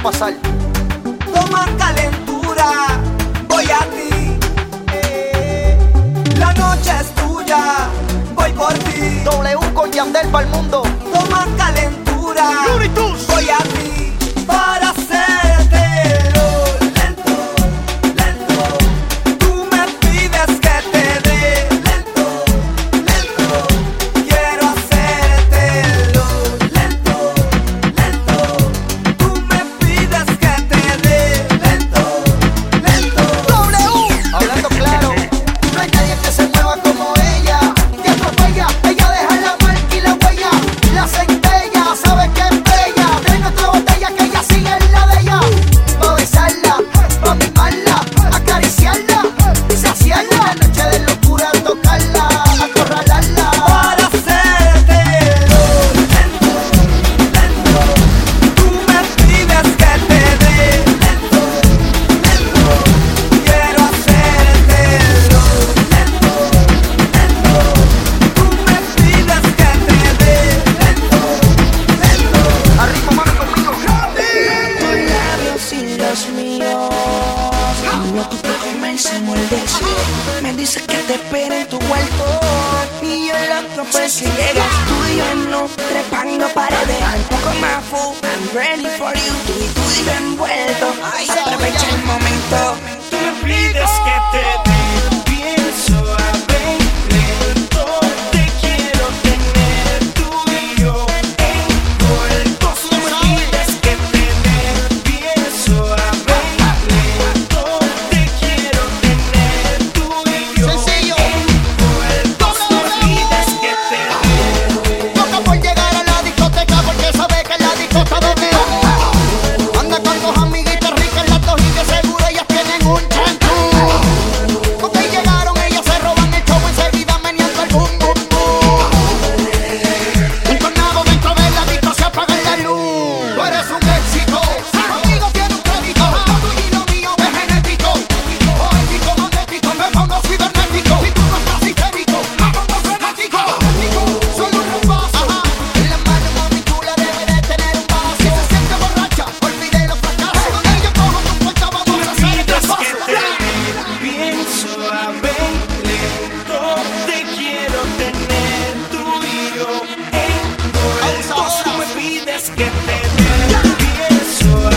pasar. Toma calentura, voy a ti. La noche es tuya, voy por ti. W con Yandel pa'l mundo. Toma calentura, Lunitus. voy a ti. Para hacértelo lento, lento. Tú me pides que te dé lento, lento. Quiero hacértelo lento, lento. Tú me pides que te dé lento, lento. W. Hablando claro, no hay nadie que se mueva como ella. Que atropella, ella deja la marca y la huella. La centella, sabe que es bella. Trae otra botella que ella sigue en la de ella. Pa' besarla, pa' mimarla, acariciarla y saciarla. La noche de locura, tocarla, acorralarla. Para hacértelo lento, lento. Tú me pides que te dé lento, lento. Quiero hacértelo lento, lento. Tú me pides que te dé lento, lento. Arriba, mami, conmigo. Tus labios y los míos, loco por comencemos el deseo. Me dice que te espere en tu cuarto y yo loco por si llegas tú y yo no trepando paredes. Un poco más full, I'm ready for you. Tú